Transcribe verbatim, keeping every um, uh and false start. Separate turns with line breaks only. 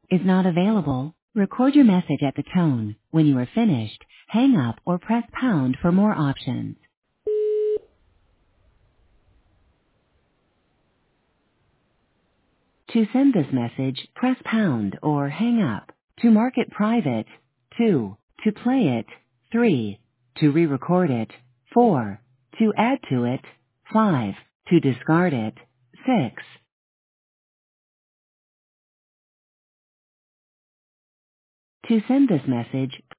is not available. Record your message at the tone. When you are finished, hang up or press pound for more options. To send this message, press pound or hang up. To mark it private, two. To play it, three. To re-record it, four. To add to it, five. To discard it, six. To send this message,